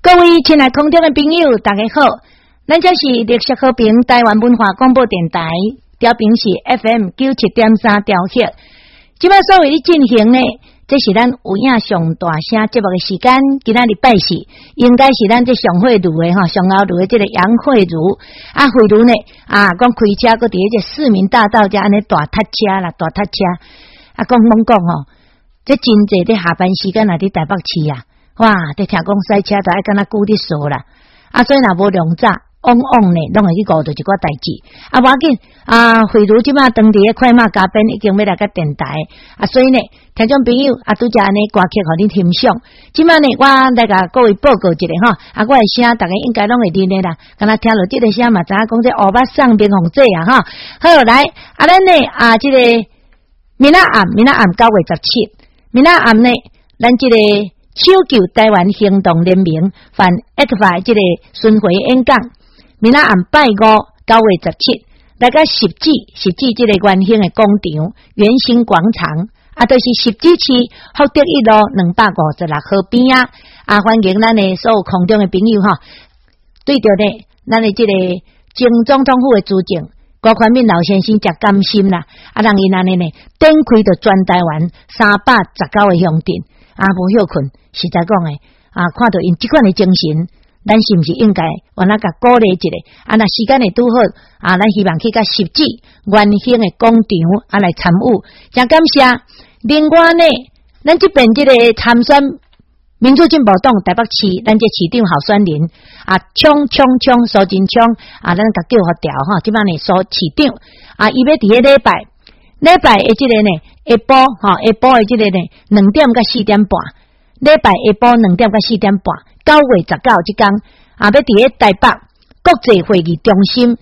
各位亲爱空中的朋友，大家好，咱这是绿色和平台湾文化广播电台，调频是 FM 97.3调赫。即摆所为你进行呢，这是咱有影上大声节目的时间。今仔日拜四，应该是咱这上惠如的哈，上后如的这个杨惠如啊，惠如呢啊，讲开车搁伫这市民大道遮安尼大塞车啦，大塞车啊，讲吼，这真济伫下班时间啊，伫台北市啊。哇！伫听讲塞车就爱敢若久伫数啦，啊，所以若无量早往呢，拢会去顾到一寡代志。啊，无要紧啊，惠如即马当地的快马加鞭已经要来个电台啊，所以呢，听众朋友啊，拄则安尼歌曲互恁欣赏。即马呢，我来甲各位报告一下吼，啊，我的声大家应该拢会认的啦。敢若听落即个声嘛，知影讲这乌巴上边红济啊哈。好来，啊，咱呢啊，即个明仔暗9月17，明仔暗呢，咱即个。抢救台湾行动联盟反 ECFA 这个巡回演讲，明仔暗拜5 9月17，大家实际这个原兴的广场圆形广场啊，就是实际市福德一路256号边啊，啊欢迎咱的所有空中的朋友哈，对着呢，咱的这个前总统府的主席郭宽敏老先生真甘心啦，啊让伊安尼呢展开着全台湾319个乡镇。啊，无休困，实在讲诶，啊，看到因即款诶精神，咱是毋是应该往那甲鼓励一下？啊，若时间会拄好，啊，咱希望去甲实际原兴诶广场啊来参与，真感谢。另外呢，咱这边这个参选民主进步党台北市，咱这市长候选人啊，苏真昌啊，咱甲叫互调哈，即摆呢苏市长啊，伊要伫个礼拜诶即个呢。下晡诶即个呢2点到4点半，礼拜下晡2点到4点半，9月19即天啊，要伫咧台北国际会议中心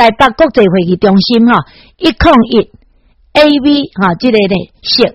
101 AV 哈，即个呢室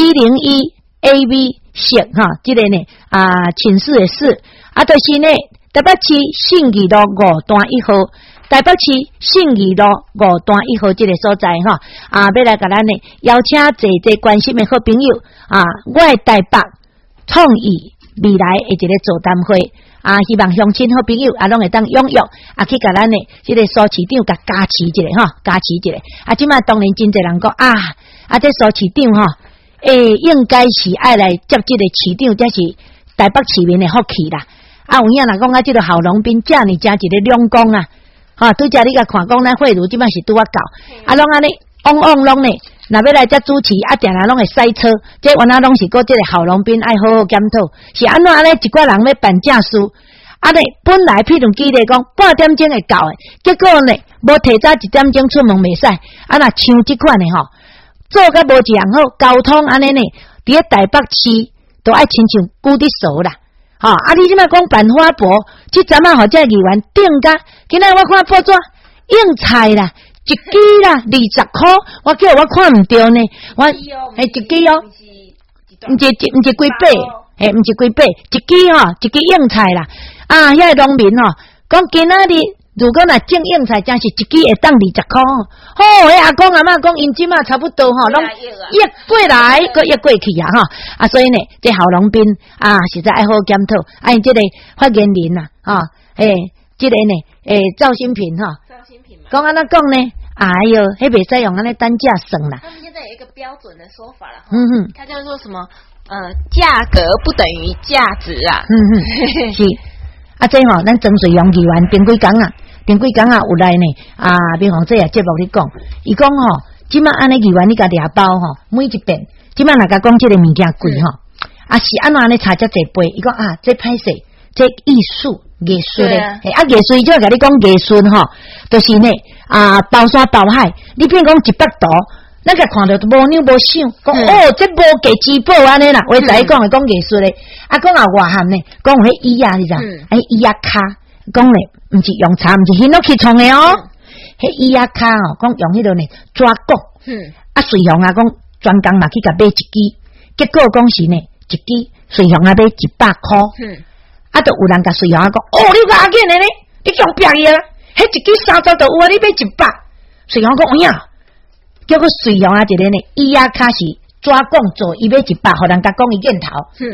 101 AV 室哈，即个呢啊寝室诶室啊，就是呢台北市信义路5段1號。台北市信义路5段1號即個所在哈啊，要來甲咱呢邀請濟關心的好朋友啊，我的台北創意未來的一個座談會啊，希望鄉親好朋友啊，攏會當踴躍啊，去甲咱呢即個蘇市長甲加持一下哈，加持一下啊，即擺當然真濟人講啊，這蘇市長哈，應該是愛來接即個市長，這是台北市民的福氣啦。啊，有影若講啊，即個郝龍斌遮爾誠一個兩公啊。哈，拄则你甲看讲，咱惠如即摆是拄啊到，啊，拢安尼，拢呢，若要来遮主持，啊，定定拢会塞车，这原来拢是个即个郝龙斌爱好好检讨，是安怎安尼一寡人要办正事，啊咧，本来譬如记咧讲半点钟会到诶，结果呢，无提早1点钟出门袂使，啊，若像即款诶吼，做甲无一样好，交通安尼呢，伫咧台北市都爱亲像久伫熟啦。啊！你即摆讲办花博，即阵啊，或者议员定价，今仔我看报纸应菜啦，一支啦20块，我叫我看唔到呢，我一支哦，毋是几百，毋是几百，一支吼，一支应菜啦，啊，遐个农民吼，讲今仔日如果若种应菜，真是一支会当20块，好，迄阿公阿嬷讲，因即嘛差不多吼，拢越过来，搁越过去啊，哈，啊，所以呢，这郝龙斌啊，实在爱好检讨，啊，因这个发言人呐，啊，这个呢，赵新平哈，讲安怎讲呢？哎呦，迄袂使用安尼单价算啦。 他们现在有一个标准的说法了，它叫做什么？价格不等于价值啊。 是，啊，这吼，咱曾水勇议员顶几工有来呢，啊，民防这也节目咧讲，伊讲吼，即摆安尼议员你甲掠包吼，每一遍，即摆若甲讲即个物件贵吼，啊是安怎安尼差遮济倍？伊讲啊，这歹势，这艺术咧，啊艺术就甲你讲艺术吼，就是呢啊包山包海，你譬如讲100度，咱甲看到无扭无想，讲这无价之宝安尼啦，话仔讲会讲艺术咧，啊讲啊外汉呢，讲有迄椅啊，你知？椅啊卡。讲咧，毋是用茶，毋是迄落去创诶哦。迄椅啊卡哦，讲用迄个呢抓角，啊随行啊讲专工嘛去甲买一支，结果讲是呢一支随行啊买100块，啊就有人甲随行啊讲，你个阿囝诶呢，你用便宜啊，迄一支30都有啊，你买100，随行讲有影，结果随行啊一个呢椅啊卡是抓讲做，伊买100，互人甲讲伊镜头，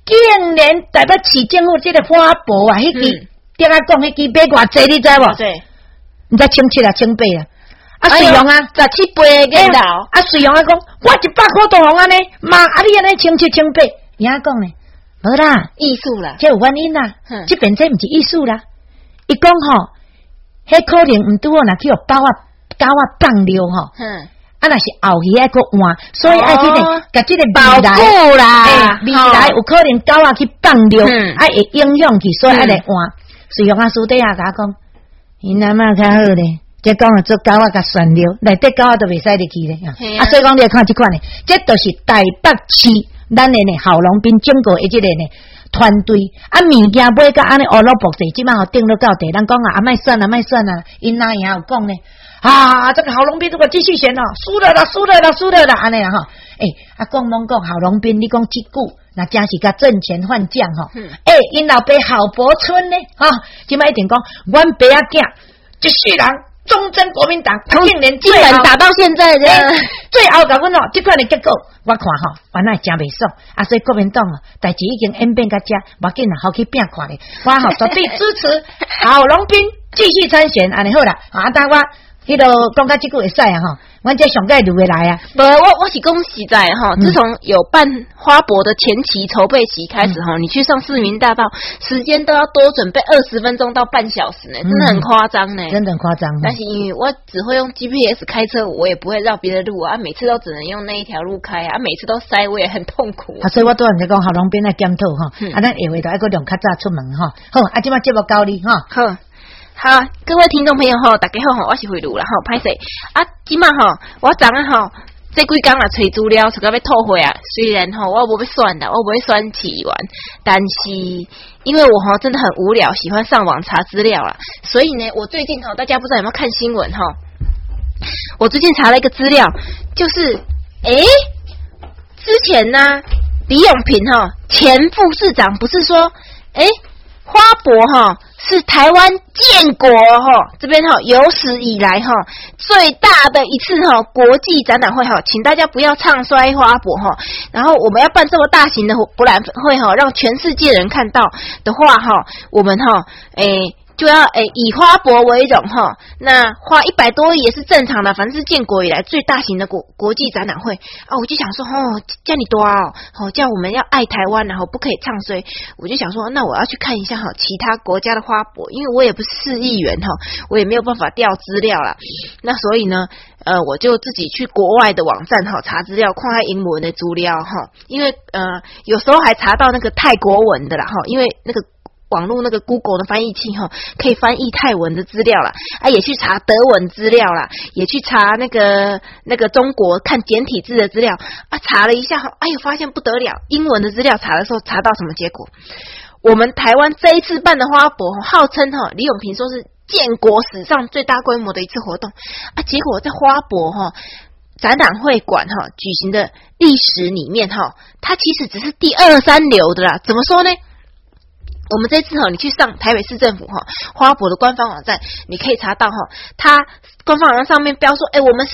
竟然代表市政府这个花博啊，迄支顶下讲迄支买偌济，你知无？对，你知清7啊，清8啊。啊，水用啊，17倍个老。啊，水用啊讲，我100块都红安尼，妈啊你安尼清7清8，伊安讲呢？无啦， 艺术啦， 这有原因啦。这边这毋是艺术啦。伊讲吼，迄可能毋拄好，若去互狗仔放尿吼。啊，若是后鱼爱个换，所以爱这个，甲这个保护啦。未来有可能狗仔去放尿，啊会影响去，所以爱来换。水用啊，师弟啊，甲我讲，因阿妈较好咧。这讲啊，做狗仔甲选尿，内底狗仔都袂使入去咧。啊，所以讲你看这款呢，这就是台北市咱的呢郝龙斌整个一这个呢团队啊，物件买甲安尼乌鲁博士，即摆互定落到地，咱讲啊，莫选啊，莫选啊，因哪样有讲呢？啊，这个郝龙斌如果继续选哦，输了啦，安尼啦吼。讲蒙讲郝龙斌，你讲即句，那真是甲挣钱换将吼。因老爸郝柏村呢，即摆一定讲，阮爸仔囝一世人。忠贞国民党，竟然打到现在的最后甲阮这款的结果，我看原来真袂爽啊！所以国民党代志已经演变到这，无紧啦，好去拼看咧。我绝对支持郝龙斌继续参选，安尼好啦。但我迄个讲到这句会使啊吼，阮这上届入会来啊。 不，我是讲实在哈，自从有办花博的前期筹备期开始哈，你去上市民大道，时间都要多准备20分钟到半小时呢，真的很夸张呢， 真的很夸张。 但是因为我只会用 GPS 开车，我也不会绕别的路啊，每次都只能用那一条路开啊，每次都塞，我也很痛苦。 所以我都人在讲郝龙斌来检讨哈，咱下回就爱个量较早出门哈。好，即摆节目到你哈。 好，各位听众朋友吼，大家好，我是慧茹啦吼，歹势啊，即马吼，我昨下吼，这几工啦，找资料，找到要吐血啊。虽然吼，我无要选啦，我不会选市议员，但是因为我吼真的很无聊，喜欢上网查资料啦，所以呢，我最近吼，大家不知道有没有看新闻吼？我最近查了一个资料，就是之前呢，李永平吼前副市长不是说花博哈是台湾建国哈这边哈有史以来哈最大的一次哈国际展览会哈，请大家不要唱衰花博哈。然后我们要办这么大型的博览会哈，让全世界人看到的话哈，我们哈就要以花博为荣哈，那花100多亿也是正常的，反正是建国以来最大型的国际展览会啊。我就想说叫你多叫我们要爱台湾，然后不可以唱衰。我就想说，那我要去看一下其他国家的花博，因为我也不是市议员我也没有办法调资料啦。那所以呢，我就自己去国外的网站查资料，看看英文的资料因为有时候还查到那个泰国文的啦因为那个。网络那个 Google 的翻译器可以翻译泰文的资料啦，也去查德文资料啦，也去查那个中国看简体字的资料查了一下发现不得了，英文的资料查的时候查到什么结果？我们台湾这一次办的花博号称李永平说是建国史上最大规模的一次活动结果在花博展览会馆举行的历史里面它其实只是第2、3流的啦。怎么说呢？我们这次你去上台北市政府花博的官方网站，你可以查到它官方网站上面标说我们是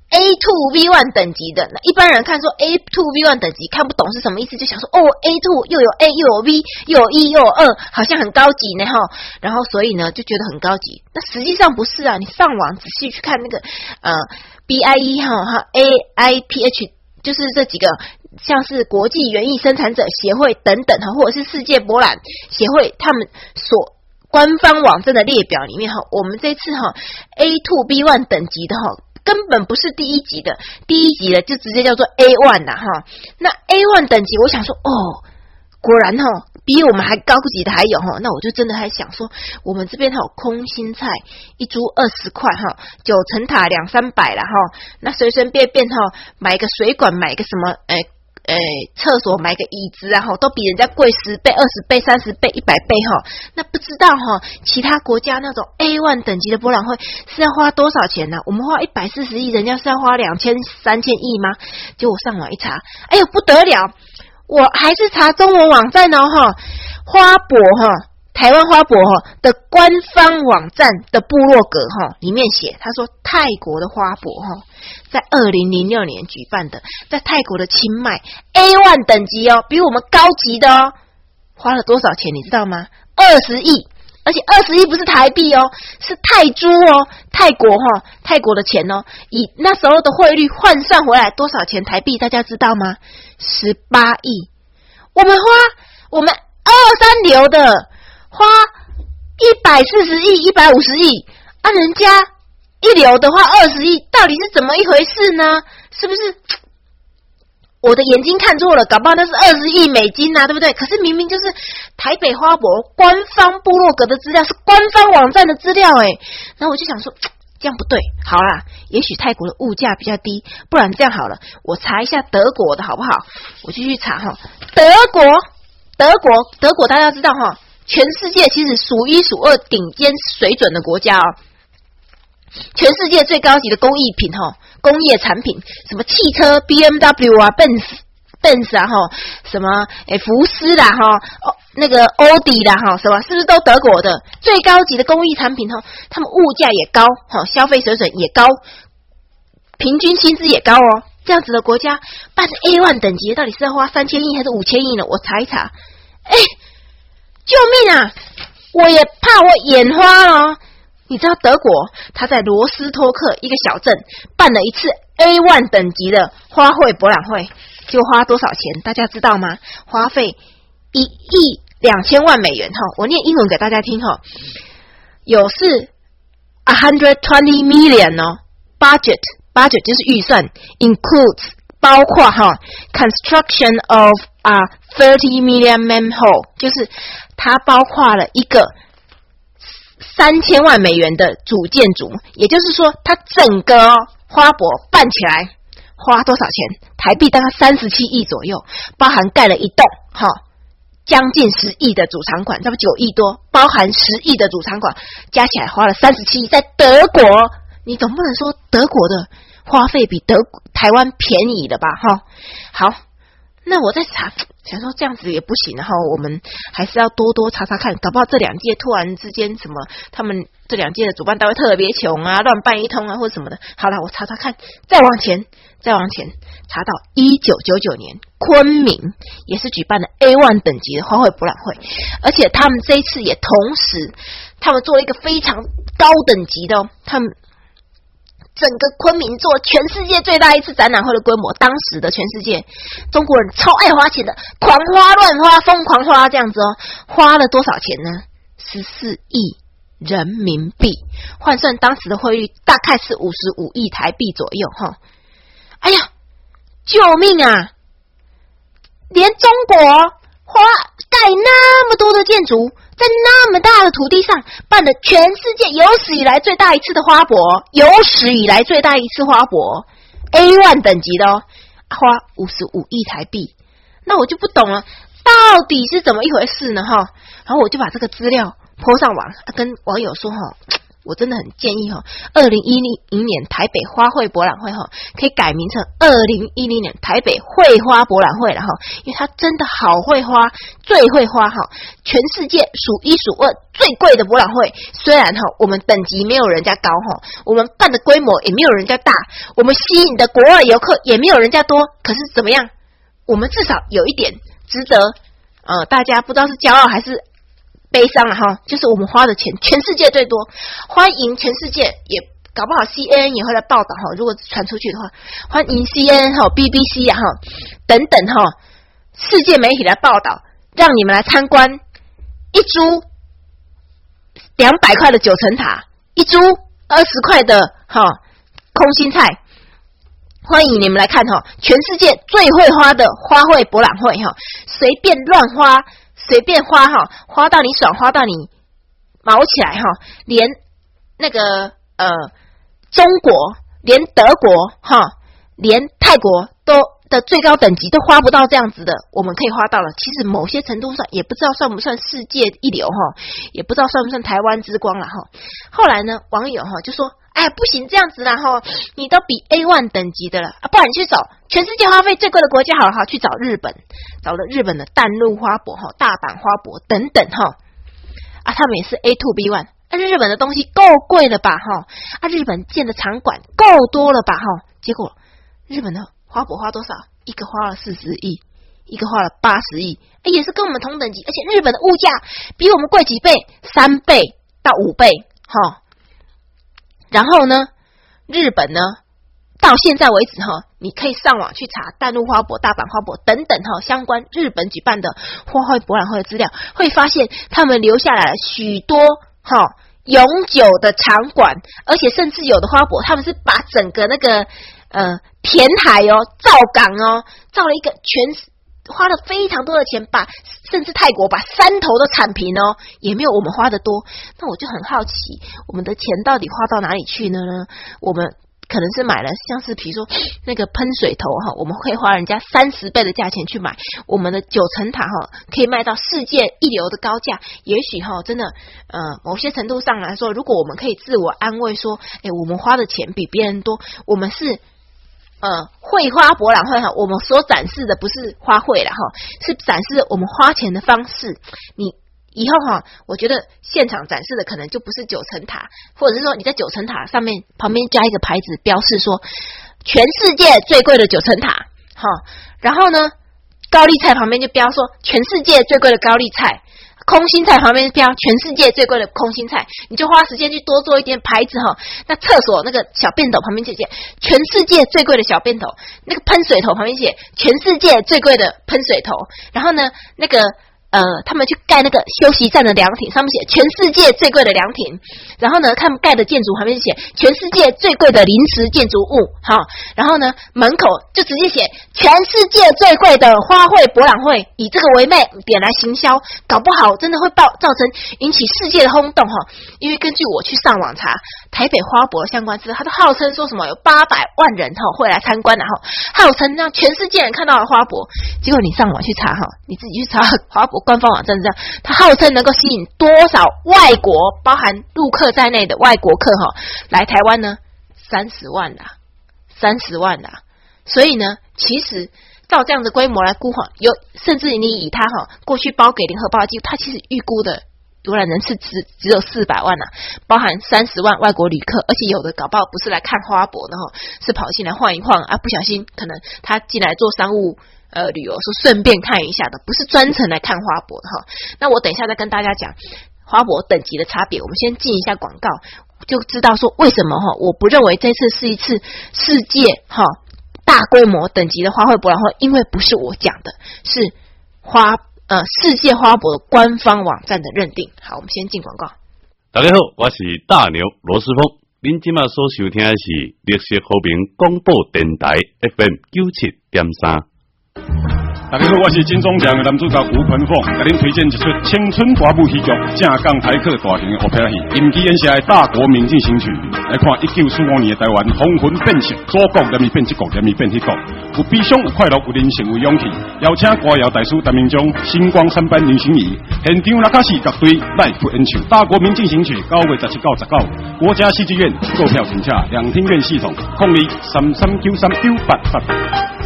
A2 V1 等级的。那一般人看说 A2 V1 等级看不懂是什么意思，就想说A2 又有 A 又有 V 又有1又有2，好像很高级呢然后所以呢就觉得很高级。那实际上不是啊，你上网仔细去看那个BIE AIPH， 就是这几个。像是国际园艺生产者协会等等或者是世界博览协会他们所官方网站的列表里面我们这次A2B1 等级的根本不是第一级的，第一级的就直接叫做 A1 啦那 A1 等级我想说果然比我们还高级的还有那我就真的还想说，我们这边空心菜一株20块9层塔200-300啦那随随便便买个水管，买个什么厕所，买个椅子都比人家贵10倍、20倍、30倍、100倍那不知道其他国家那种 A1 等级的博览会是要花多少钱呢？我们花140亿，人家是要花2000、3000亿吗？结果我上网一查，不得了！我还是查中文网站花博台湾花博的官方网站的部落格里面写，他说泰国的花博在2006年举办的，在泰国的清迈 A1 等级比我们高级的花了多少钱你知道吗？20亿，而且20亿不是台币是泰铢泰国的钱以那时候的汇率换算回来多少钱台币大家知道吗？18亿。我们23流的花140亿150亿人家一流的话20亿，到底是怎么一回事呢？是不是我的眼睛看错了？搞不好那是20亿美金对不对？可是明明就是台北花博官方部落格的资料，是官方网站的资料然后我就想说这样不对，好啦，也许泰国的物价比较低，不然这样好了，我查一下德国的好不好？我就去查德国大家知道全世界其实数一数二顶尖水准的国家全世界最高级的工艺品工业产品，什么汽车 BMW Benz 什么福斯啦那个欧迪啦什么，是不是都德国的最高级的工艺产品他们物价也高消费水准也高，平均薪资也高这样子的国家办 A1 等级到底是要花3000亿还是5000亿呢？我查一查，救命啊！我也怕我眼花了你知道德国他在罗斯托克一个小镇办了一次 A1 等级的花卉博览会，就花多少钱大家知道吗？花费1亿2000万美元我念英文给大家听有是120 million budget 就是预算 includes 包括construction of a 30 million manhole， 就是它包括了一个3000万美元的主建筑，也就是说它整个花博办起来花多少钱？台币大概37亿左右，包含盖了一栋将近10亿的主场馆，差不多9亿多，包含10亿的主场馆，加起来花了37亿。在德国，你总不能说德国的花费比台湾便宜了吧好，那我在查，想说这样子也不行我们还是要多多查查看，搞不好这两届突然之间什么，他们这两届的主办单位特别穷乱办一通或者什么的。好了，我查查看，再往前查到1999年昆明也是举办了 A1 等级的花卉博览会，而且他们这一次也同时他们做了一个非常高等级的他们整个昆明做全世界最大一次展览会的规模，当时的全世界中国人超爱花钱的，狂花乱花疯狂花这样子花了多少钱呢？14亿人民币，换算当时的汇率大概是55亿台币左右哎呀，救命啊！连中国盖那么多的建筑，在那么大的土地上办的全世界有史以来最大一次的花博A1 等级的花55亿台币，那我就不懂了，到底是怎么一回事呢然后我就把这个资料po上网跟网友说我真的很建议2010年台北花卉博览会可以改名成2010年台北绘花博览会了因为它真的好会花，最会花全世界数一数二最贵的博览会。虽然我们等级没有人家高我们办的规模也没有人家大，我们吸引的国外游客也没有人家多，可是怎么样？我们至少有一点值得大家不知道是骄傲还是悲伤就是我们花的钱全世界最多，欢迎全世界，也搞不好 CNN 也会来报道如果传出去的话，欢迎 CNN BBC 等等世界媒体来报道，让你们来参观一株200块的9层塔，一株20块的空心菜，欢迎你们来看全世界最会花的花卉博览会随便乱花，随便花花到你爽，花到你毛起来连那个中国，连德国连泰国都的最高等级都花不到这样子的，我们可以花到了。其实某些程度上也不知道算不算世界一流也不知道算不算台湾之光了后来呢，网友就说不行这样子啦你都比 A1 等级的了不然你去找全世界花费最贵的国家好了去找日本，找了日本的淡路花博大阪花博等等啊，他们也是 A2B1。日本的东西够贵了吧哈？日本建的场馆够多了吧哈？结果日本的花博花多少？一个花了40亿，一个花了80亿，也是跟我们同等级，而且日本的物价比我们贵几倍，3倍到5倍哈。然后呢，日本呢，到现在为止哈，你可以上网去查淡路花博、大阪花博等等哈相关日本举办的花卉博览会的资料，会发现他们留下来了许多永久的场馆，而且甚至有的花博，他们是把整个那个填海造港造了一个花了非常多的钱，甚至泰国把3头都铲平也没有我们花的多。那我就很好奇，我们的钱到底花到哪里去呢？我们可能是买了像是比如说那个喷水头我们会花人家30倍的价钱去买我们的9层塔可以卖到世界一流的高价。也许真的某些程度上来说，如果我们可以自我安慰说我们花的钱比别人多，我们是绘花博览会我们所展示的不是花卉啦是展示我们花钱的方式。你以后我觉得现场展示的可能就不是9层塔，或者是说你在9层塔上面旁边加一个牌子标示说全世界最贵的9层塔然后呢高丽菜旁边就标说全世界最贵的高丽菜，空心菜旁边标全世界最贵的空心菜，你就花时间去多做一点牌子那厕所那个小便斗旁边写全世界最贵的小便斗，那个喷水头旁边写全世界最贵的喷水头，然后呢那个他们去盖那个休息站的凉亭，上面写全世界最贵的凉亭，然后呢他们盖的建筑旁边写全世界最贵的临时建筑物然后呢门口就直接写全世界最贵的花卉博览会，以这个为卖点来行销，搞不好真的会造成引起世界的轰动因为根据我去上网查台北花博相关资料，他都号称说什么有800万人会来参观，然后号称让全世界人看到了花博。结果你上网去查你自己去查花博官方网站这样，他号称能够吸引多少外国包含陆客在内的外国客来台湾呢？30万啦。所以呢其实照这样的规模来估甚至你以他过去包给联合报的记录，他其实预估的游览人次只有400万包含30万外国旅客，而且有的搞不好不是来看花博的是跑进来晃一晃不小心可能他进来做商务旅游，说顺便看一下的，不是专程来看花博的那我等一下再跟大家讲花博等级的差别，我们先进一下广告，就知道说为什么我不认为这次是一次世界大规模等级的花卉博览会，因为不是我讲的，是世界花博的官方网站的认定。好，我们先进广告。 大家好，我是大牛罗斯峰，您今麦所收听的是绿色和平广播电台 FM 97.3。 大家好，我是金钟奖的男主角吴鹏凤，给您推荐一出青春歌舞喜剧《正港台客》大型的欧片戏，引起演下的大国民进行曲，来看1945年的台湾风云变色，祖国人民变一国，人民变一国，有悲伤，有快乐，有人性，有勇气。邀请歌谣大师陈明忠、星光三班女星仪，现场那卡是各队来福演唱大国民进行曲。9月17到19，国家戏剧院购票请洽两厅院系统0233939888。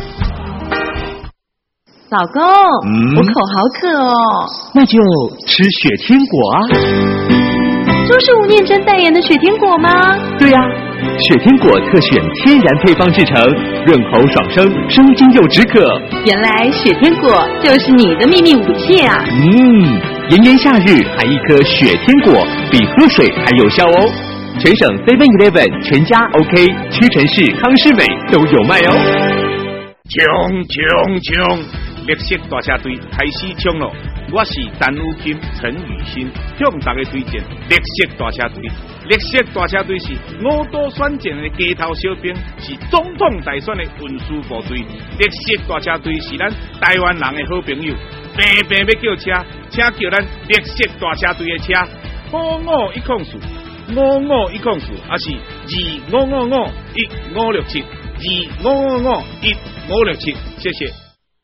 老公，我口好渴哦， 那就吃雪天果啊。 就是吴念真代言的雪天果吗？ 对呀，雪天果特选天然配方制成，润喉爽声，生津又止渴。 原来雪天果就是你的秘密武器啊！ 炎炎夏日还一颗雪天果，比喝水还有效哦。全省 7-Eleven 全家 OK， 屈臣氏、康师美都有卖哦。 冲！绿色大车队开始冲了，我是陈武金、陈宇新，向大家推荐绿色大车队。绿色大车队是5都选战的街头小兵，是总统大选的运输部队。绿色大车队是咱台湾人的好朋友，平要叫车，请叫咱绿色大车队的车，55104，还是25551567，25551567，谢谢。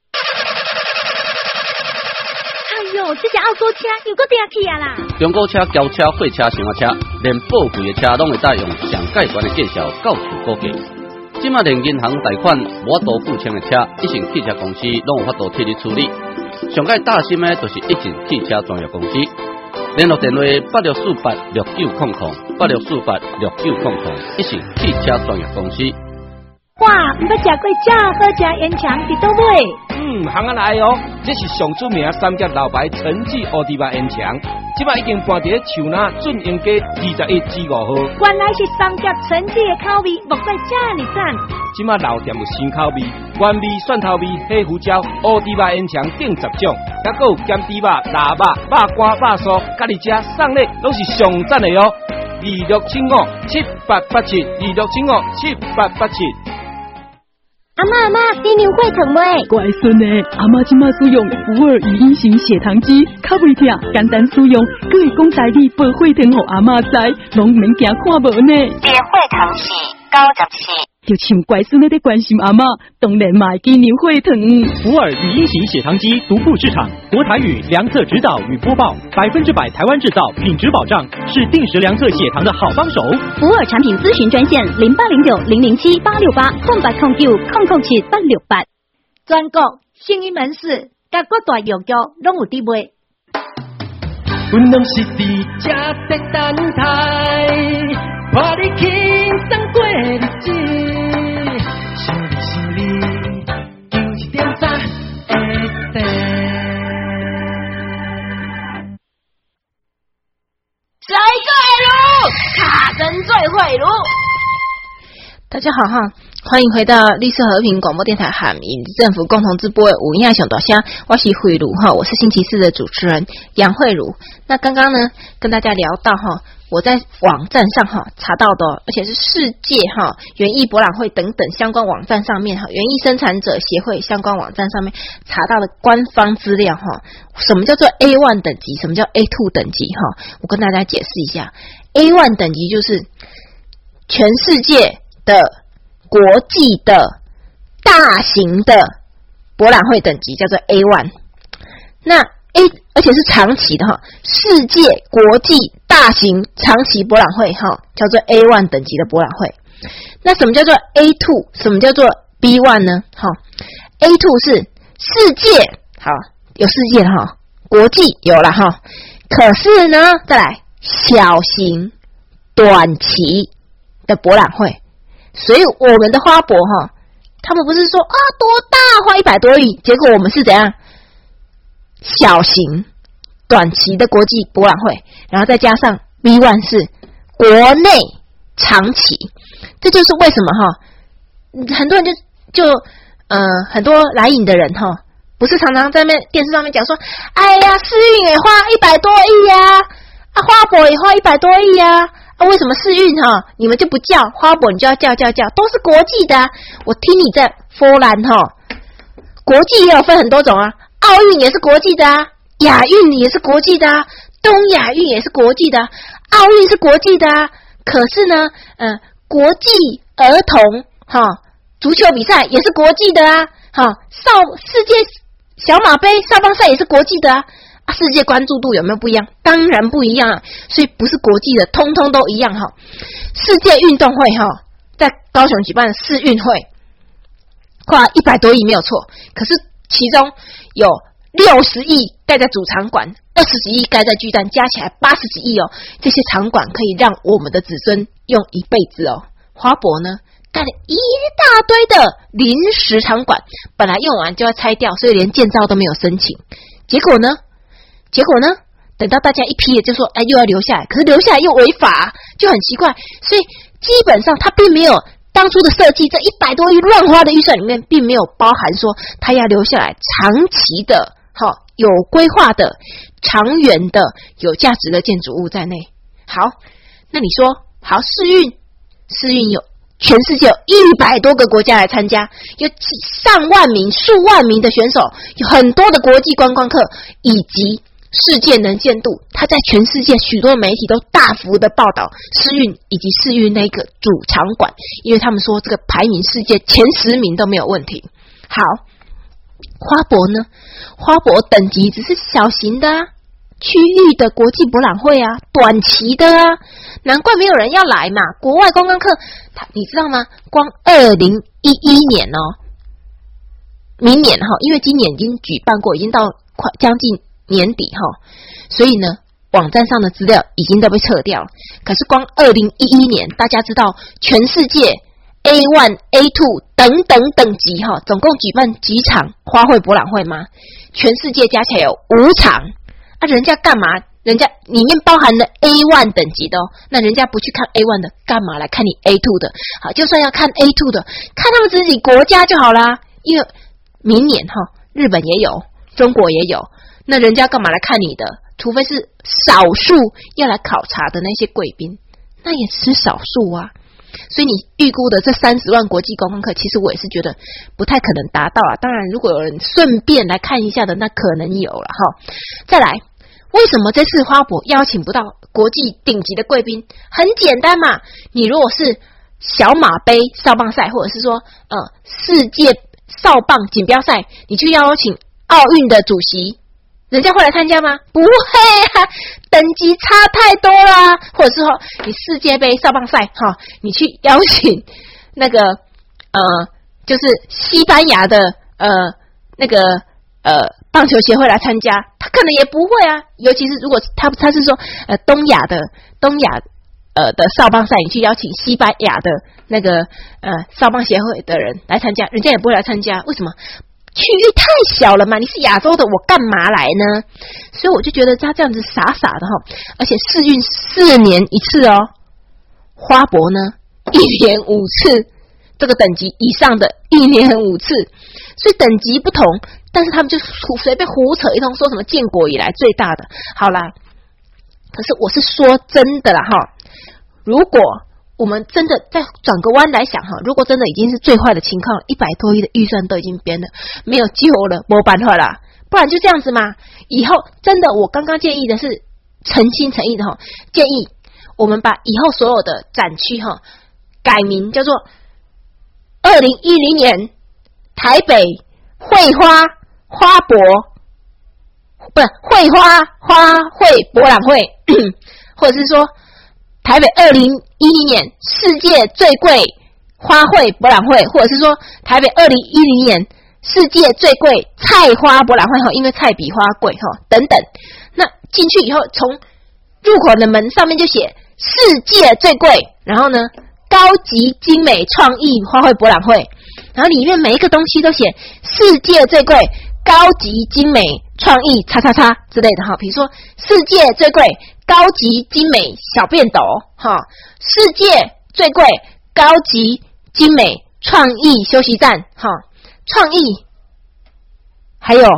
这只奥多车又搁掉去啊啦！ 中古车、轿车、货车、乘车，连报废的车拢会采用上介悬的介绍到处估价。即马连银行贷款无多付清的车，一线汽车公司拢有法度替你处理。上介大心的就是一线汽车专业公司。 联络电话86486900，86486900，一是汽车专业公司。 哇，毋捌食过这好食烟肠伫倒买？ 行啊来哦，这是上著名三甲老牌陈记奥迪巴烟肠，即摆已经搬伫树林准英街21-5号。 原来是三甲陈记的口味，莫怪这么赞。 即摆老店有新口味，原味、蒜头味、黑胡椒、奥迪巴烟肠顶10种，还佫有咸猪肉、腊肉、肉干、肉酥，家己食送礼拢是上赞的哦。26757887，26757887。 阿嬷，你牛血糖未？ 乖孙呢，阿嬷即马使用福尔语音型血糖机，较袂痛，简单使用，佮会讲台语报血糖，互阿嬷知，拢免惊看无呢。 你的血糖是94。 就像乖孙在关心阿嬷，当然嘛会记牛血糖。 福尔语音型血糖机独步市场，国台语量测指导与播报，100%台湾制造，品质保障，是定时量测血糖的好帮手。 福尔产品咨询专线0809-007-868，控7007868。 全国信义门市甲各大药局拢有伫卖。 阮拢是伫这在等待，看你轻松过日子。想你91.3 FM。 谁最路？卡真最会路。大家好哈，欢迎回到绿色和平广播电台和民政府共同直播的午夜小大声，我是慧茹哈，我是星期四的主持人杨慧茹。那刚刚呢，跟大家聊到哈，我在网站上哈查到的，而且是世界哈园艺博览会等等相关网站上面哈，园艺生产者协会相关网站上面查到的官方资料哈，什么叫做 A1 等级，什么叫 A2 等级哈？我跟大家解释一下 ，A1 等级就是全世界的国际的大型的博览会等级叫做 A1， 那 而且是长期的哈，世界国际大型长期博览会哈，叫做 A1 等级的博览会。那什么叫做 A2？ 什么叫做 B1 呢？哈 ，A2 是世界，好有世界的哈，国际有了哈，可是呢，再来小型短期的博览会。所以我们的花博哈，他们不是说啊多大花100多亿，结果我们是怎样小型短期的国际博览会，然后再加上 B1 是国内长期，这就是为什么哈，很多人就很多来影的人哈，不是常常在电视上面讲说，哎呀，世运也花100多亿呀，啊花博也花100多亿呀。啊，为什么世运哈你们就不叫花博，你就要叫，都是国际的啊。我听你在波兰哈，国际也有分很多种啊，奥运也是国际的啊，亚运也是国际的啊，东亚运也是国际的啊，奥运是国际的啊。可是呢，国际儿童哈足球比赛也是国际的啊，哈世界小马杯少棒赛也是国际的啊。世界关注度有没有不一样？当然不一样啊！所以不是国际的，通通都一样哈。世界运动会哈，在高雄举办的世运会，花100多亿没有错。可是其中有60亿盖在主场馆，20几亿盖在巨蛋，加起来80几亿哦。这些场馆可以让我们的子孙用一辈子哦。花博呢，盖了一大堆的临时场馆，本来用完就要拆掉，所以连建造都没有申请。结果呢，等到大家一批也就说，哎，又要留下来，可是留下来又违法，就很奇怪。所以基本上他并没有当初的设计，这100多亿乱花的预算里面，并没有包含说他要留下来长期的、有规划的、长远的、有价值的建筑物在内。好，那你说，好，世运有全世界有100多个国家来参加，有上万名、数万名的选手，有很多的国际观光客，以及世界能见度，他在全世界许多媒体都大幅的报道世运以及世运那个主场馆，因为他们说这个排名世界前10名都没有问题。好，花博呢？花博等级只是小型的啊，区域的国际博览会啊，短期的啊，难怪没有人要来嘛。国外观光客，你知道吗？光2011年哦，明年哈，因为今年已经举办过，已经到快将近年底哈，所以呢， 网站上的资料已经都被撤掉了。可是光2011年，大家知道全世界 A1、A2 等等等级总共举办几场花卉博览会吗？全世界加起来有5场啊！人家干嘛？人家里面包含了 A1 等级的那人家不去看 A1 的，干嘛来看你 A2 的？好，就算要看 A2 的，看他们自己国家就好啦。因为明年日本也有，中国也有，那人家干嘛来看你的？除非是少数要来考察的那些贵宾，那也是少数啊。所以你预估的这30万国际观光客，其实我也是觉得不太可能达到啊。当然，如果有人顺便来看一下的，那可能有了再来，为什么这次花博邀请不到国际顶级的贵宾？很简单嘛，你如果是小马杯少棒赛，或者是说世界少棒锦标赛，你去邀请奥运的主席，人家会来参加吗？不会啊，等级差太多啦。或者是说你世界杯少棒赛你去邀请那个就是西班牙的那个棒球协会来参加，他可能也不会啊。尤其是如果他是说东亚的少棒赛，你去邀请西班牙的那个少棒协会的人来参加，人家也不会来参加。为什么？区域太小了嘛，你是亚洲的，我干嘛来呢？所以我就觉得他这样子傻傻的而且世运4年一次花博呢1年5次，这个等级以上的1年5次，所以等级不同，但是他们就随便胡扯一通，说什么建国以来最大的。好啦，可是我是说真的啦如果我们真的再转个弯来想如果真的已经是最坏的情况，100多亿的预算都已经编了，没有救了，没办法啦，不然就这样子嘛。以后真的，我刚刚建议的是诚心诚意的建议我们把以后所有的展区改名叫做2010年台北绘花博，不是绘花卉博览会或者是说台北2010年世界最贵花卉博览会，或者是说台北2010年世界最贵菜花博览会因为菜比花贵等等。那进去以后，从入口的门上面就写世界最贵，然后呢高级精美创意花卉博览会，然后里面每一个东西都写世界最贵高级精美创意叉叉叉之类的比如说世界最贵高级精美小便斗世界最贵高级精美创意休息站创意还有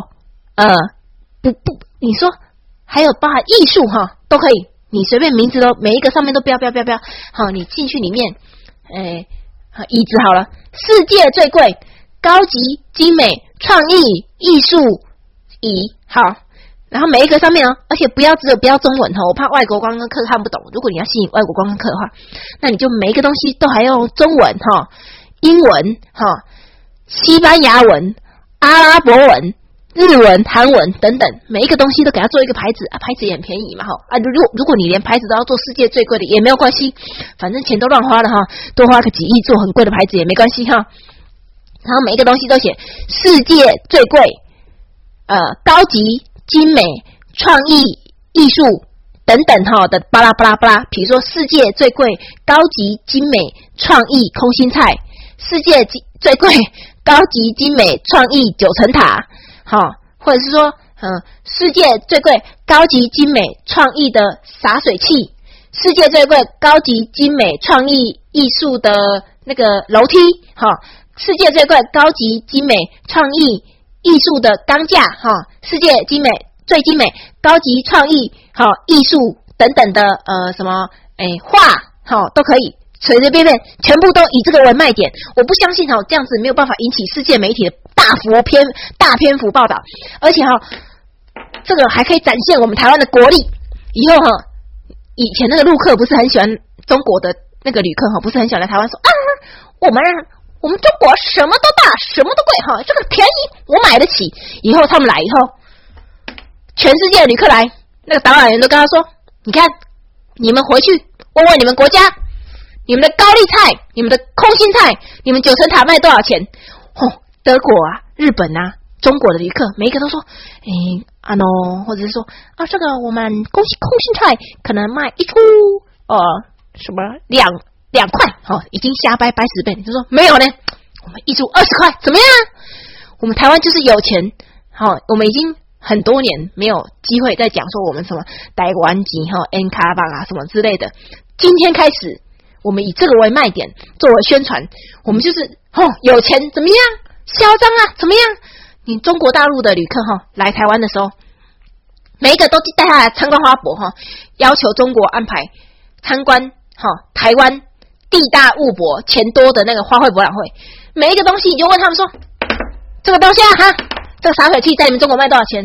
你说还有包含艺术都可以，你随便名字都每一个上面都标你进去里面椅子好了，世界最贵高级精美创意艺术椅然后每一个上面而且不要中文我怕外国观光客看不懂。如果你要吸引外国观光客的话，那你就每一个东西都还用中文英文西班牙文、阿拉伯文、日文、韩文等等，每一个东西都给它做一个牌子牌子也很便宜嘛如果你连牌子都要做世界最贵的也没有关系，反正钱都乱花了多花个几亿做很贵的牌子也没关系然后每一个东西都写世界最贵高级精美创意艺术等等的巴拉巴拉巴拉。比如说世界最贵高级精美创意空心菜，世界最贵高级精美创意9层塔或者是说世界最贵高级精美创意的洒水器，世界最贵高级精美创意艺术的那个楼梯世界最贵高级精美创意艺术的钢架世界最精美高级创意艺术等等的什么画都可以，随随便便全部都以这个为卖点。我不相信这样子没有办法引起世界媒体的大篇幅报道，而且这个还可以展现我们台湾的国力。以后以前那个陆客不是很喜欢中国的那个旅客不是很喜欢来台湾说我们中国什么都大什么都贵这个便宜我买得起。以后他们来以后，全世界的旅客来，那个导览员都跟他说，你看你们回去问问你们国家，你们的高丽菜，你们的空心菜，你们9层塔卖多少钱德国日本中国的旅客每一个都说或者是说这个我们空心菜可能卖一出什么2块已经瞎掰10倍，你就说没有呢，我们一出20块怎么样？我们台湾就是有钱，我们已经很多年没有机会再讲说我们什么台湾籍N卡吧什么之类的。今天开始，我们以这个为卖点，作为宣传，我们就是有钱怎么样？嚣张啊，怎么样？你中国大陆的旅客来台湾的时候，每一个都带他来参观花博要求中国安排参观台湾地大物博钱多的那个花卉博览会。每一个东西你就问他们说，这个东西这个洒水器在你们中国卖多少钱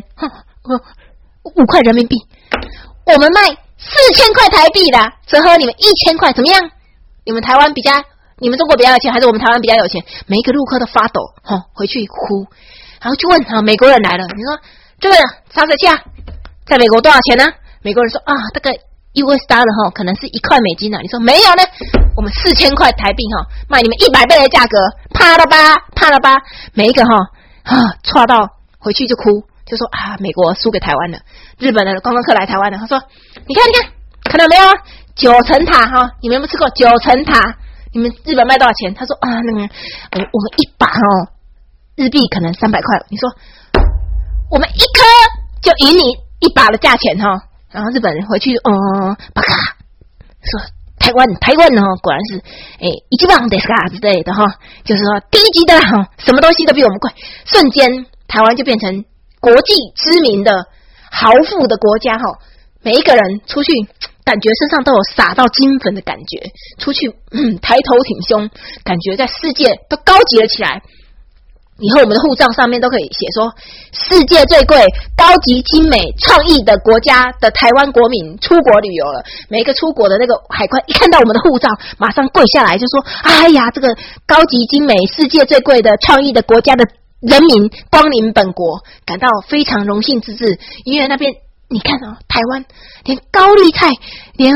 ？5块人民币，我们卖4000块台币啦，折合你们1000块，怎么样？你们台湾比较，你们中国比较有钱，还是我们台湾比较有钱？每一个陆客都发抖回去哭，然后去问美国人来了，你说这个洒水器在美国多少钱呢？美国人说这个US dollar 可能是1块美金你说没有呢，我们4000块台币卖你们100倍的价格，怕了吧？每一个错到回去就哭，就说美国输给台湾了。日本的观光客来台湾了，他说你看看到没有9层塔你们有没有吃过9层塔？你们日本卖多少钱？他说那个我们一把日币可能300块，你说我们一颗就赢你一把的价钱然后日本人回去巴卡说台湾果然是一番ですか之类的就是说低级的什么东西都比我们贵。瞬间台湾就变成国际知名的豪富的国家每一个人出去感觉身上都有撒到金粉的感觉，出去抬头挺胸，感觉在世界都高级了起来。以后我们的护照上面都可以写说世界最贵高级精美创意的国家的台湾国民出国旅游了。每一个出国的那个海关一看到我们的护照马上跪下来就说哎呀，这个高级精美世界最贵的创意的国家的人民光临本国，感到非常荣幸之至。因为那边你看台湾连高丽菜连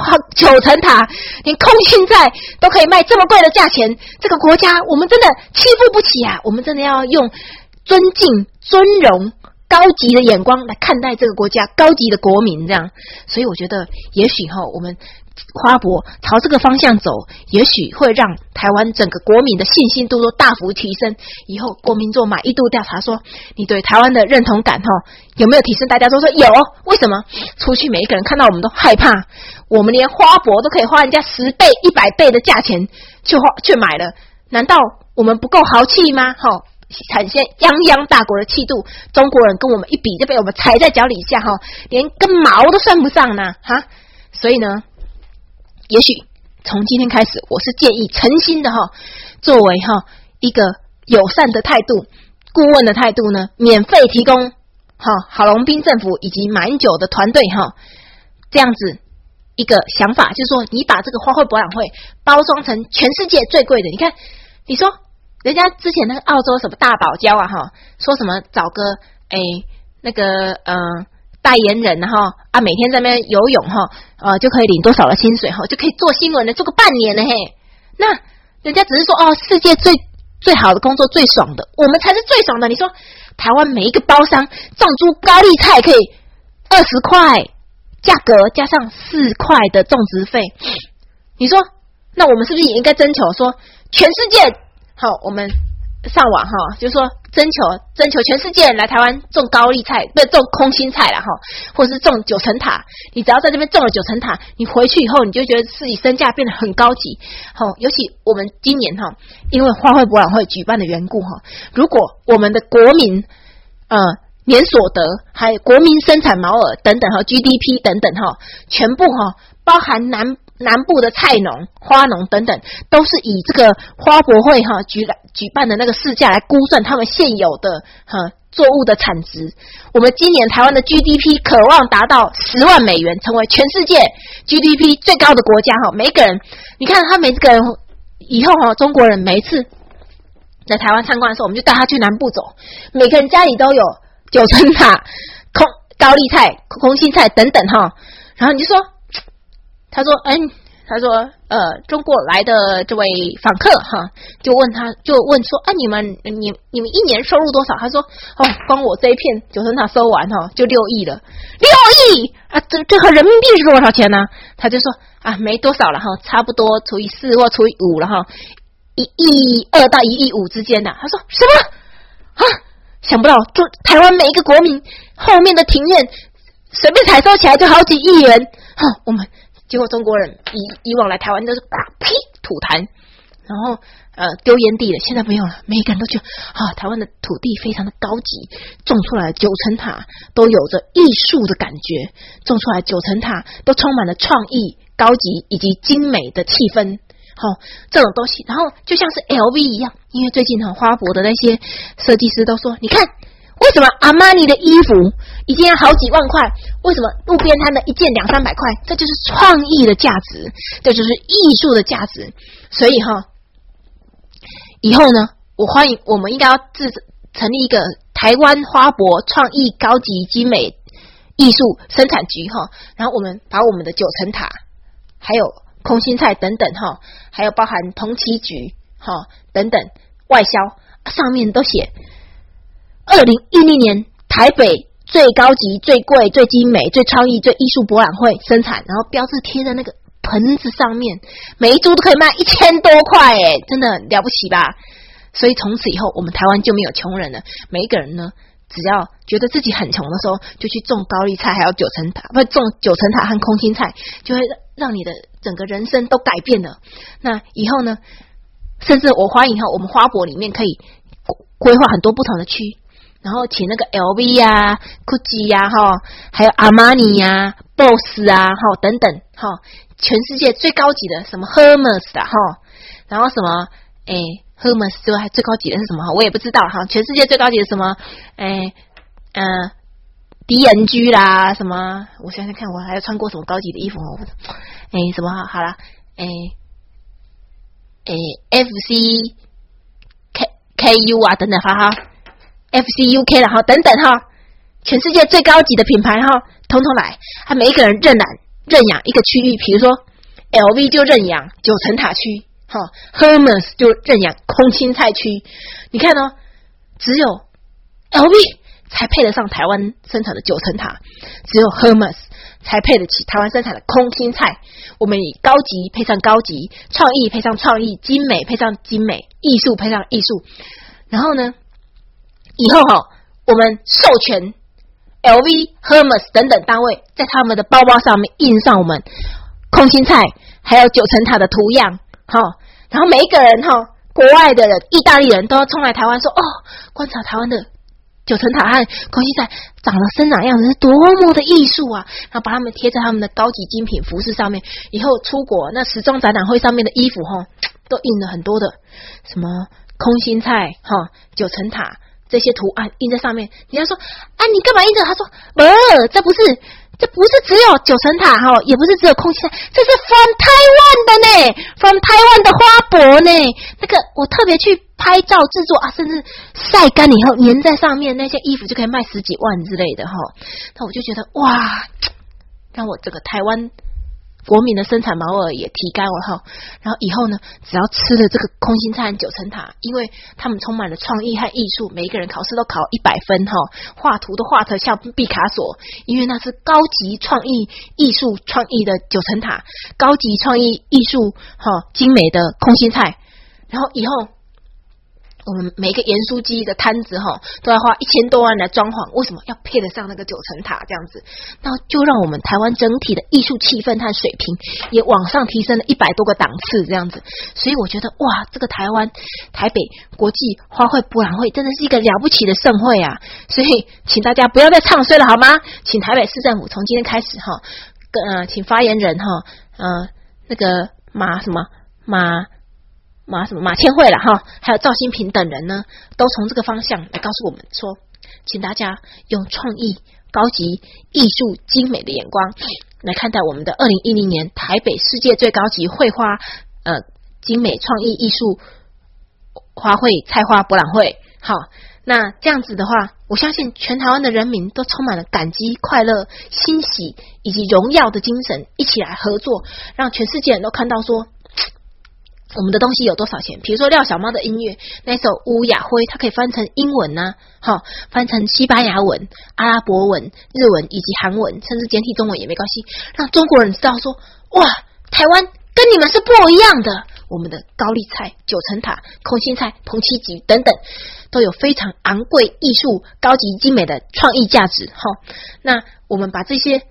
9层塔连空心菜都可以卖这么贵的价钱，这个国家我们真的欺负不起我们真的要用尊敬尊荣高级的眼光来看待这个国家高级的国民这样。所以我觉得也许我们花博朝这个方向走，也许会让台湾整个国民的信心度都大幅提升。以后国民做满意度调查说你对台湾的认同感有没有提升，大家都说有。为什么？出去每一个人看到我们都害怕，我们连花博都可以花人家10倍100倍的价钱去买了，难道我们不够豪气吗？展现泱泱大国的气度，中国人跟我们一比就被我们踩在脚底下连根毛都算不上呢所以呢，也许从今天开始，我是建议诚心的作为一个友善的态度、顾问的态度呢，免费提供郝龙斌政府以及马英九的团队这样子一个想法，就是说你把这个花卉博览会包装成全世界最贵的。你看，你说人家之前那个澳洲什么大堡礁说什么找个那个代言人每天在那边游泳就可以领多少的薪水就可以做新闻的，做个半年了那人家只是说世界最好的工作最爽的，我们才是最爽的。你说台湾每一个包商种出高丽菜可以20块，价格加上4块的种植费，你说那我们是不是也应该征求说全世界我们上网就是说征求全世界人来台湾种高丽菜，不是种空心菜啦或者是种9层塔。你只要在这边种了9层塔，你回去以后你就觉得自己身价变得很高级尤其我们今年因为花卉博览会举办的缘故如果我们的国民年所得还有国民生产毛额等等GDP 等等全部包含南部的菜农、花农等等，都是以这个花博会举办的那个市价来估算他们现有的作物的产值。我们今年台湾的 GDP 渴望达到10万美元，成为全世界 GDP 最高的国家每个人，你看他每个人以后中国人每一次在台湾参观的时候，我们就带他去南部走，每个人家里都有9层塔、高丽菜、空心菜等等然后你就说他说他说中国来的这位访客哈，就问说啊，你们一年收入多少？他说光我这一片九层塔收完就6亿了，6亿啊，这和人民币是多少钱呢？他就说啊，没多少了差不多除以4或除以5了1.2亿到1.5亿之间的。他说什么啊？想不到台湾每一个国民后面的庭院随便采收起来就好几亿元我们结果中国人以往来台湾都是呸吐痰，然后丢烟蒂了，现在不用了，每一个人都觉得台湾的土地非常的高级，种出来的九层塔都有着艺术的感觉，种出来九层塔都充满了创意、高级以及精美的气氛。这种东西，然后就像是 LV 一样，因为最近花博的那些设计师都说，你看为什么阿玛尼的衣服一件要好几万块，为什么路边摊的一件200-300块？这就是创意的价值，这就是艺术的价值。所以以后呢，我们应该要成立一个台湾花博创意高级精美艺术生产局然后我们把我们的九层塔还有空心菜等等还有包含同期菊等等外销上面都写2016年台北最高级、最贵、最精美、最创意、最艺术博览会生产，然后标志贴在那个盆子上面，每一株都可以卖1000多块真的了不起吧？所以从此以后我们台湾就没有穷人了，每一个人呢只要觉得自己很穷的时候，就去种高丽菜还有九层塔，不种九层塔和空心菜，就会让你的整个人生都改变了。那以后呢，甚至我欢迎我们花博里面可以规划很多不同的区，然后请那个 LV 啊、GUCCI 啊，还有阿玛尼啊、BOSS 啊，等等，全世界最高级的什么 Hermes 的然后什么Hermes 之外最高级的是什么？我也不知道全世界最高级的什么DNG 啦，什么？我想想看，我还有穿过什么高级的衣服什么好啦FCKU 啊等等FCUK 然后等等全世界最高级的品牌统统来，他每一个人认养一个区域，比如说 LV 就认养九层塔区Hermes 就认养空心菜区。你看只有 LV 才配得上台湾生产的九层塔，只有 Hermes 才配得起台湾生产的空心菜。我们以高级配上高级，创意配上创意，精美配上精美，艺术配上艺术。然后呢，以后我们授权 LV、Hermes 等等单位在他们的包包上面印上我们空心菜还有九层塔的图样然后每一个人国外的人、意大利人都要冲来台湾说观察台湾的九层塔和空心菜生长样子是多么的艺术啊，然后把它们贴在他们的高级精品服饰上面，以后出国那时装展览会上面的衣服都印了很多的什么空心菜九层塔这些图案印在上面。人家说你干嘛印这？他说这不是只有九层塔也不是只有空心菜，这是 from 台湾的呢 from 台湾的花博呢。那个我特别去拍照制作甚至晒干以后粘在上面，那些衣服就可以卖10几万之类的那我就觉得哇，让我整个台湾国民的生产毛额也提高了然后以后呢，只要吃了这个空心菜和九层塔，因为他们充满了创意和艺术，每一个人考试都考100分画图都画得像毕卡索，因为那是高级创意艺术创意的九层塔，高级创意艺术精美的空心菜。然后以后我们每个盐酥鸡的摊子都要花1000多万来装潢，为什么要配得上那个九层塔这样子？那就让我们台湾整体的艺术气氛和水平也往上提升了100多个档次这样子。所以我觉得哇，这个台北国际花卉博览会真的是一个了不起的盛会啊！所以请大家不要再唱衰了好吗？请台北市政府从今天开始请发言人那个马千惠了还有赵新平等人呢，都从这个方向来告诉我们说，请大家用创意、高级、艺术、精美的眼光来看待我们的2010年台北世界最高级绘花精美创意艺术花卉菜花博览会。 那这样子的话，我相信全台湾的人民都充满了感激、快乐、欣喜以及荣耀的精神，一起来合作，让全世界人都看到说我们的东西有多少钱。比如说廖小猫的音乐，那首《乌雅灰》，它可以翻成英文啊，翻成西班牙文、阿拉伯文、日文以及韩文，甚至简体中文也没关系，让中国人知道说，哇，台湾跟你们是不一样的。我们的高丽菜、九层塔、空心菜、彭七吉等等，都有非常昂贵、艺术、高级、精美的创意价值。那我们把这些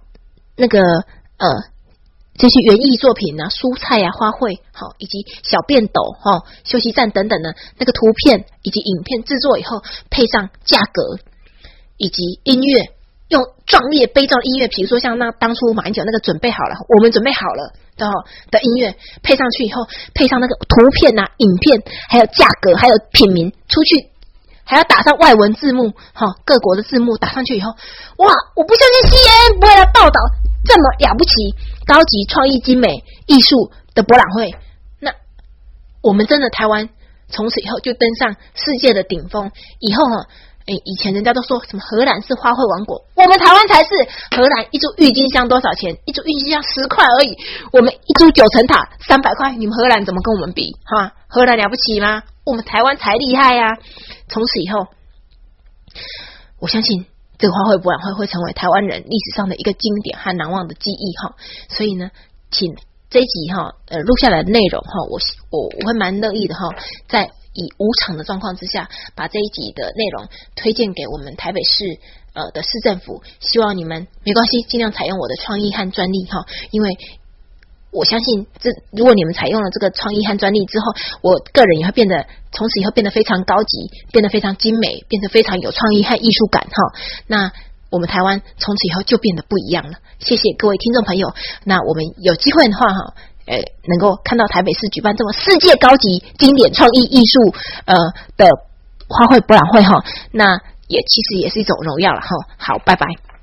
这些园艺作品啊、蔬菜啊、花卉，以及小便斗、休息站等等的那个图片以及影片制作以后，配上价格以及音乐，用壮烈悲壮的音乐，比如说像那当初马英九那个准备好了，我们准备好了的音乐，配上去以后，配上那个图片啊、影片，还有价格，还有品名，出去还要打上外文字幕，各国的字幕打上去以后，哇！我不相信 CNN 不会来报道这么了不起、高级、创意、精美、艺术的博览会。那我们真的台湾从此以后就登上世界的顶峰。以后以前人家都说什么荷兰是花卉王国，我们台湾才是。荷兰一株郁金香多少钱？一株郁金香10块而已，我们一株九层塔300块，你们荷兰怎么跟我们比？荷兰了不起吗？我们台湾才厉害呀！从此以后，我相信这个花卉博览会会成为台湾人历史上的一个经典和难忘的记忆所以呢，请这一集录下来的内容我会蛮乐意的在以无偿的状况之下，把这一集的内容推荐给我们台北市的市政府，希望你们没关系，尽量采用我的创意和专利因为我相信如果你们采用了这个创意和专利之后，我个人也会变得从此以后变得非常高级，变得非常精美，变得非常有创意和艺术感那我们台湾从此以后就变得不一样了。谢谢各位听众朋友，那我们有机会的话能够看到台北市举办这么世界高级经典创意艺术的花卉博览会那也其实也是一种荣耀了好，拜拜。